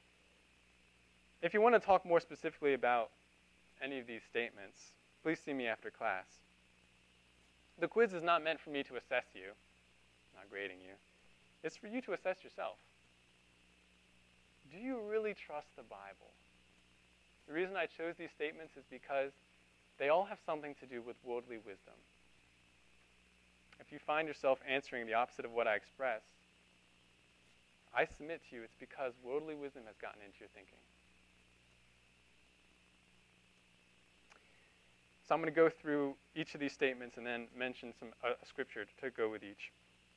A: If you want to talk more specifically about any of these statements, please see me after class. The quiz is not meant for me to assess you, not grading you. It's for you to assess yourself. Do you really trust the Bible? The reason I chose these statements is because they all have something to do with worldly wisdom. If you find yourself answering the opposite of what I express, I submit to you it's because worldly wisdom has gotten into your thinking. So I'm going to go through each of these statements and then mention some uh, scripture to go with each.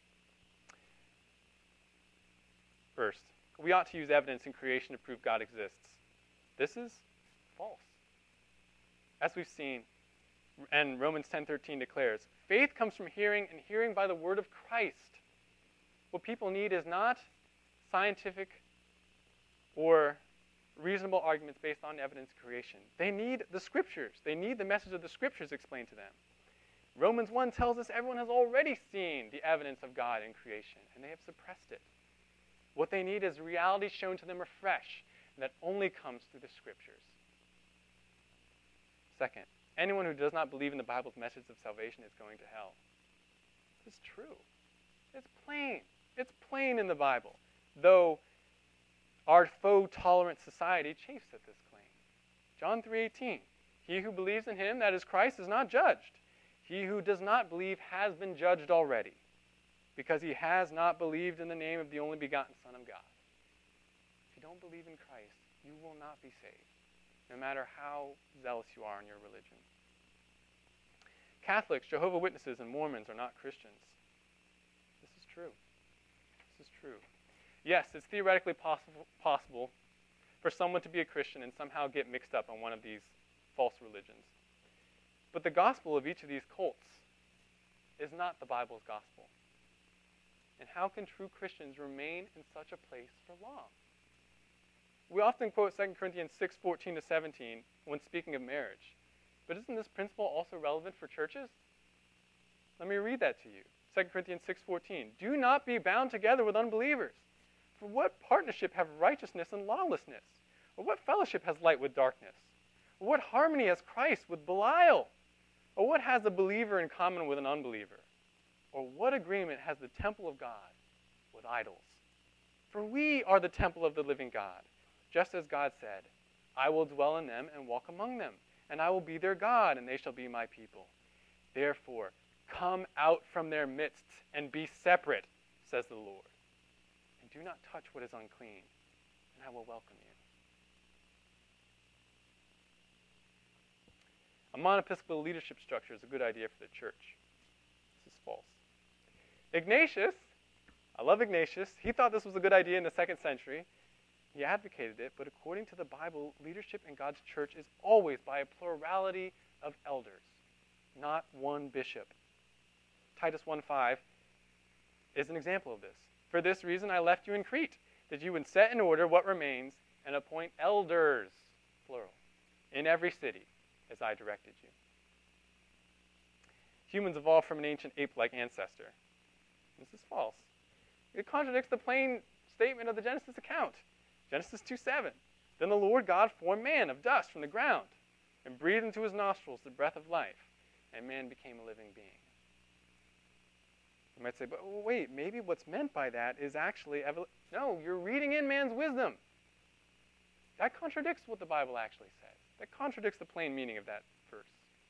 A: First, we ought to use evidence in creation to prove God exists. This is false. As we've seen, and Romans ten thirteen declares, faith comes from hearing, and hearing by the word of Christ. What people need is not scientific or reasonable arguments based on evidence creation. They need the scriptures. They need the message of the scriptures explained to them. Romans one tells us everyone has already seen the evidence of God in creation, and they have suppressed it. What they need is reality shown to them afresh, and that only comes through the scriptures. Second, anyone who does not believe in the Bible's message of salvation is going to hell. This is true. It's plain. It's plain in the Bible, though our faux tolerant society chafes at this claim. John three eighteen, he who believes in him, that is Christ, is not judged. He who does not believe has been judged already, because he has not believed in the name of the only begotten Son of God. If you don't believe in Christ, you will not be saved, no matter how zealous you are in your religion. Catholics, Jehovah's Witnesses, and Mormons are not Christians. This is true. This is true. Yes, it's theoretically possible, possible for someone to be a Christian and somehow get mixed up on one of these false religions. But the gospel of each of these cults is not the Bible's gospel. And how can true Christians remain in such a place for long? We often quote Second Corinthians six fourteen to seventeen when speaking of marriage. But isn't this principle also relevant for churches? Let me read that to you. Second Corinthians six fourteen. Do not be bound together with unbelievers. For what partnership have righteousness and lawlessness? Or what fellowship has light with darkness? Or what harmony has Christ with Belial? Or what has a believer in common with an unbeliever? Or what agreement has the temple of God with idols? For we are the temple of the living God, just as God said, I will dwell in them and walk among them, and I will be their God, and they shall be my people. Therefore, come out from their midst and be separate, says the Lord. And do not touch what is unclean, and I will welcome you. A monepiscopal leadership structure is a good idea for the church. This is false. Ignatius, I love Ignatius. He thought this was a good idea in the second century. He advocated it, but according to the Bible, leadership in God's church is always by a plurality of elders, not one bishop. Titus one five, is an example of this. For this reason I left you in Crete, that you would set in order what remains and appoint elders, plural, in every city, as I directed you. Humans evolved from an ancient ape-like ancestor. This is false. It contradicts the plain statement of the Genesis account. Genesis two seven. Then the Lord God formed man of dust from the ground and breathed into his nostrils the breath of life, and man became a living being. You might say, but wait, maybe what's meant by that is actually evol- no, you're reading in man's wisdom. That contradicts what the Bible actually says. That contradicts the plain meaning of that verse.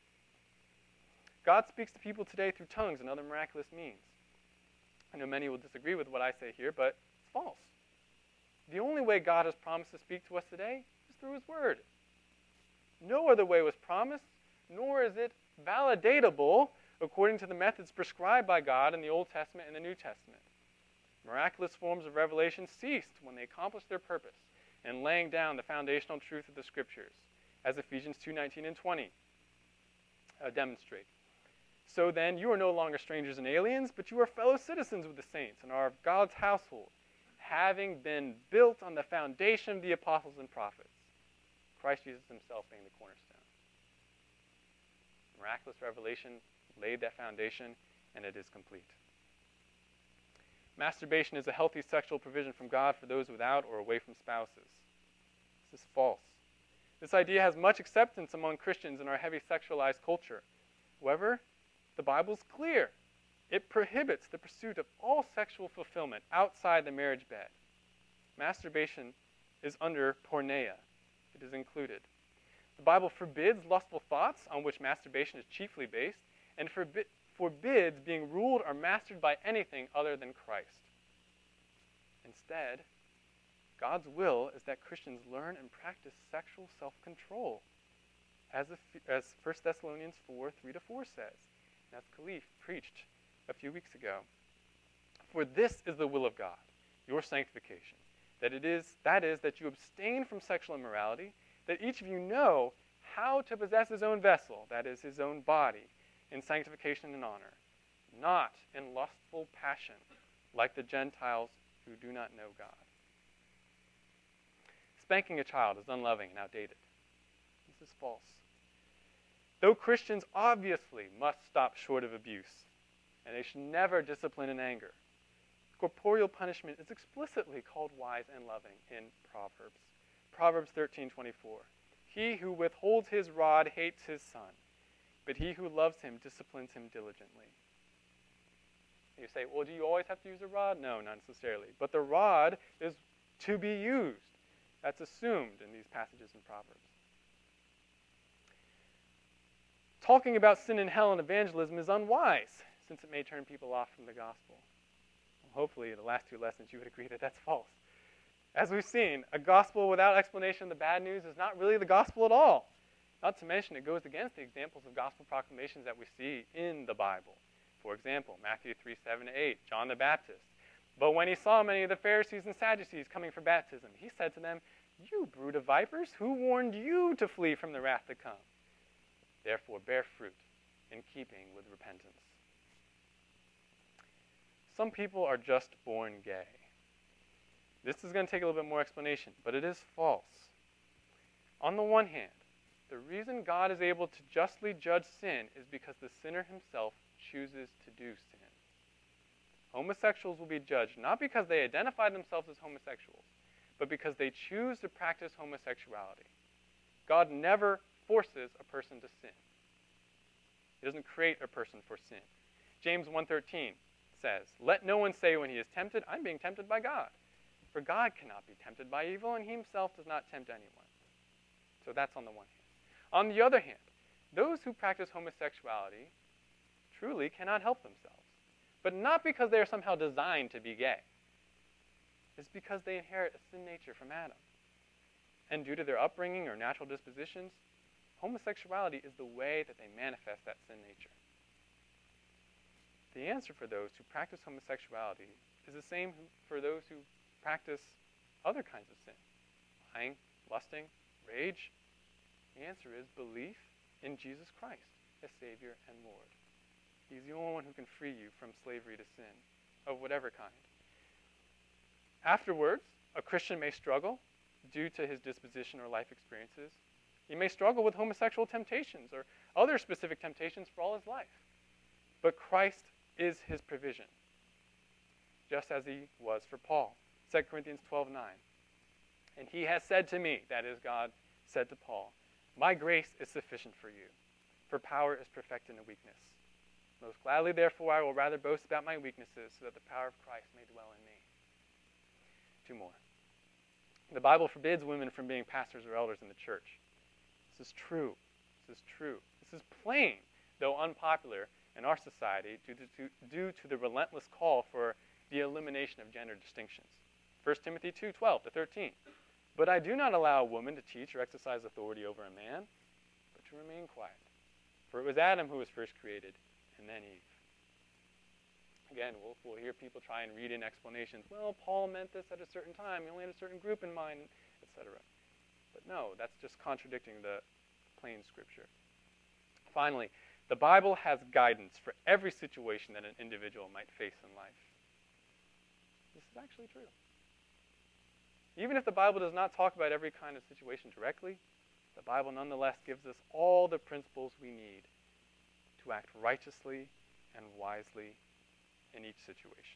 A: God speaks to people today through tongues and other miraculous means. I know many will disagree with what I say here, but it's false. The only way God has promised to speak to us today is through his word. No other way was promised, nor is it validatable according to the methods prescribed by God in the Old Testament and the New Testament. Miraculous forms of revelation ceased when they accomplished their purpose in laying down the foundational truth of the Scriptures, as Ephesians two nineteen and twenty uh, demonstrate. So then, you are no longer strangers and aliens, but you are fellow citizens with the saints and are of God's household, having been built on the foundation of the apostles and prophets, Christ Jesus himself being the cornerstone. Miraculous revelation laid that foundation, and it is complete. Masturbation is a healthy sexual provision from God for those without or away from spouses. This is false. This idea has much acceptance among Christians in our heavy sexualized culture. However, the Bible's clear. It prohibits the pursuit of all sexual fulfillment outside the marriage bed. Masturbation is under porneia. It is included. The Bible forbids lustful thoughts on which masturbation is chiefly based, and forbi- forbids being ruled or mastered by anything other than Christ. Instead, God's will is that Christians learn and practice sexual self-control, as, a, as First Thessalonians four, three to four says, and as Khalif preached a few weeks ago. For this is the will of God, your sanctification, that it is that is that you abstain from sexual immorality, that each of you know how to possess his own vessel, that is his own body, in sanctification and honor, not in lustful passion, like the Gentiles who do not know God. Spanking a child is unloving and outdated. This is false. Though Christians obviously must stop short of abuse, and they should never discipline in anger, corporeal punishment is explicitly called wise and loving in Proverbs. Proverbs thirteen twenty-four. He who withholds his rod hates his son, but he who loves him disciplines him diligently. You say, well, do you always have to use a rod? No, not necessarily. But the rod is to be used. That's assumed in these passages in Proverbs. Talking about sin and hell in evangelism is unwise, since it may turn people off from the gospel. Well, hopefully, in the last two lessons, you would agree that that's false. As we've seen, a gospel without explanation of the bad news is not really the gospel at all. Not to mention, it goes against the examples of gospel proclamations that we see in the Bible. For example, Matthew three, seven to eight, John the Baptist. But when he saw many of the Pharisees and Sadducees coming for baptism, he said to them, you brood of vipers, who warned you to flee from the wrath to come? Therefore bear fruit in keeping with repentance. Some people are just born gay. This is going to take a little bit more explanation, but it is false. On the one hand, the reason God is able to justly judge sin is because the sinner himself chooses to do sin. Homosexuals will be judged not because they identify themselves as homosexuals, but because they choose to practice homosexuality. God never forces a person to sin. He doesn't create a person for sin. James one thirteen says, let no one say when he is tempted, I'm being tempted by God. For God cannot be tempted by evil, and he himself does not tempt anyone. So that's on the one hand. On the other hand, those who practice homosexuality truly cannot help themselves, but not because they are somehow designed to be gay. It's because they inherit a sin nature from Adam. And due to their upbringing or natural dispositions, homosexuality is the way that they manifest that sin nature. The answer for those who practice homosexuality is the same for those who practice other kinds of sin. Lying, lusting, rage. The answer is belief in Jesus Christ as Savior and Lord. He's the only one who can free you from slavery to sin. of whatever kind. Afterwards, a Christian may struggle due to his disposition or life experiences. He may struggle with homosexual temptations or other specific temptations for all his life. But Christ is his provision, just as he was for Paul. Second Corinthians twelve nine. And he has said to me, that is, God said to Paul, my grace is sufficient for you, for power is perfected in weakness. Most gladly, therefore, I will rather boast about my weaknesses, so that the power of Christ may dwell in me. Two more. The Bible forbids women from being pastors or elders in the church. This is true. This is true. This is plain, though unpopular in our society due to, due to the relentless call for the elimination of gender distinctions. First Timothy two twelve to thirteen. But I do not allow a woman to teach or exercise authority over a man, but to remain quiet. For it was Adam who was first created, and then Eve. Again, we'll, we'll hear people try and read in explanations. Well, Paul meant this at a certain time. He only had a certain group in mind, et cetera. But no, that's just contradicting the plain scripture. Finally, the Bible has guidance for every situation that an individual might face in life. This is actually true. Even if the Bible does not talk about every kind of situation directly, the Bible nonetheless gives us all the principles we need to act righteously and wisely in each situation.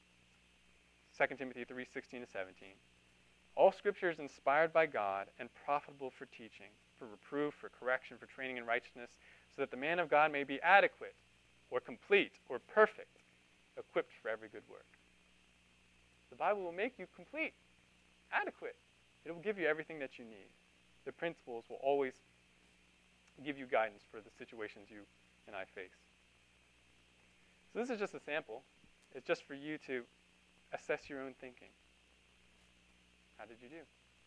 A: Second Timothy three sixteen to seventeen. All Scripture is inspired by God and profitable for teaching, for reproof, for correction, for training in righteousness, so that the man of God may be adequate, or complete, or perfect, equipped for every good work. The Bible will make you complete, adequate. It will give you everything that you need. The principles will always give you guidance for the situations you and I face. So this is just a sample. It's just for you to assess your own thinking. How did you do?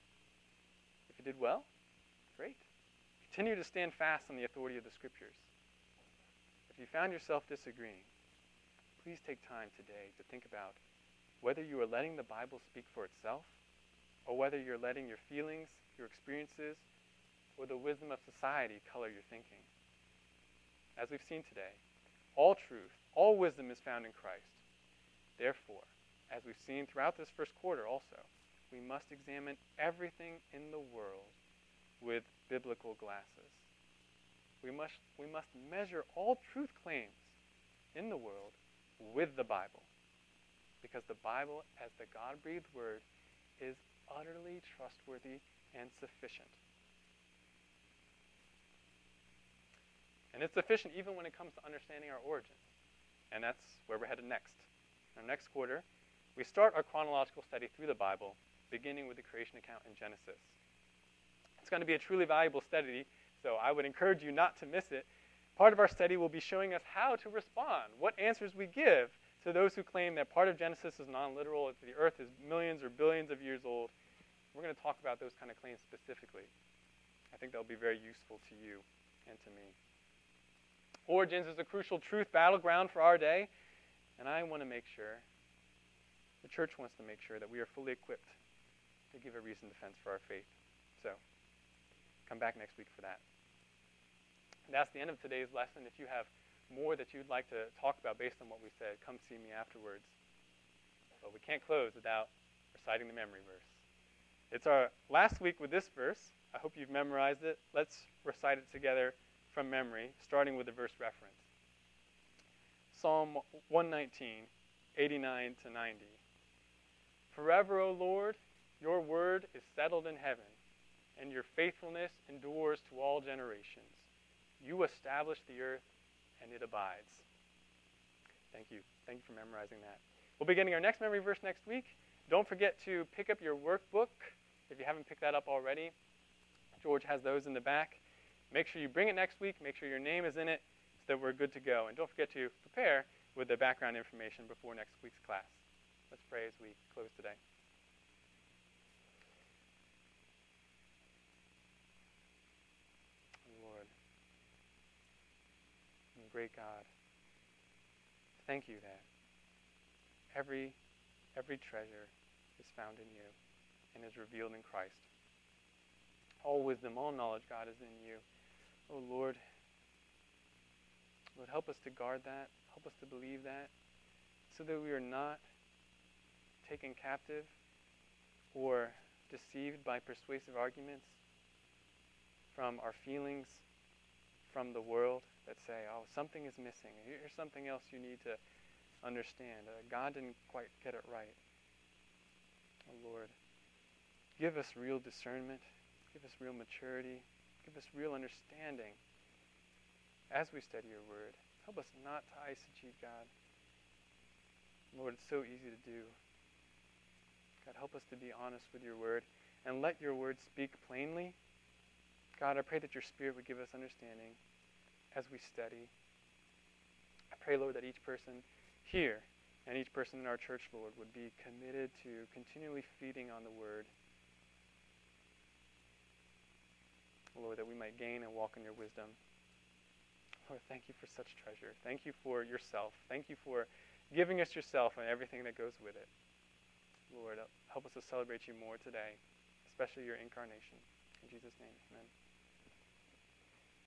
A: If you did well, great. Continue to stand fast on the authority of the Scriptures. If you found yourself disagreeing, please take time today to think about whether you are letting the Bible speak for itself, or whether you're letting your feelings, your experiences, or the wisdom of society color your thinking. As we've seen today, all truth, all wisdom is found in Christ. Therefore, as we've seen throughout this first quarter also, we must examine everything in the world with biblical glasses. We must, we must measure all truth claims in the world with the Bible, because the Bible, as the God-breathed word, is utterly trustworthy and sufficient. And it's sufficient even when it comes to understanding our origin. And that's where we're headed next. In our next quarter, we start our chronological study through the Bible, beginning with the creation account in Genesis. It's going to be a truly valuable study, so I would encourage you not to miss it. Part of our study will be showing us how to respond, what answers we give to those who claim that part of Genesis is non-literal, that the earth is millions or billions of years old. We're going to talk about those kind of claims specifically. I think they'll be very useful to you and to me. Origins is a crucial truth battleground for our day, and I want to make sure, the church wants to make sure that we are fully equipped to give a reasoned defense for our faith. So, come back next week for that. And that's the end of today's lesson. If you have more that you'd like to talk about based on what we said, come see me afterwards. But we can't close without reciting the memory verse. It's our last week with this verse. I hope you've memorized it. Let's recite it together from memory, starting with the verse reference. Psalm one nineteen, eighty-nine to ninety. Forever, O Lord, your word is settled in heaven, and your faithfulness endures to all generations. You establish the earth, and it abides. Thank you. Thank you for memorizing that. We'll be getting our next memory verse next week. Don't forget to pick up your workbook if you haven't picked that up already. George has those in the back. Make sure you bring it next week. Make sure your name is in it so that we're good to go. And don't forget to prepare with the background information before next week's class. Let's pray as we close today. Lord, great God, thank you that every, every treasure is found in you and is revealed in Christ. All wisdom, all knowledge, God, is in you. Oh, Lord, Lord, help us to guard that. Help us to believe that. so that we are not taken captive or deceived by persuasive arguments from our feelings, from the world that say, oh, something is missing. Here's something else you need to understand. Uh, God didn't quite get it right. Oh, Lord, give us real discernment. Give us real maturity. Give us real understanding as we study your word. Help us not to eisegete, God. Lord, it's so easy to do. God, help us to be honest with your word and let your word speak plainly. God, I pray that your Spirit would give us understanding as we study. I pray, Lord, that each person here and each person in our church, Lord, would be committed to continually feeding on the word. Lord, that we might gain and walk in your wisdom. Lord, thank you for such treasure. Thank you for yourself. Thank you for giving us yourself and everything that goes with it. Lord, help us to celebrate you more today, especially your incarnation. In Jesus' name, amen.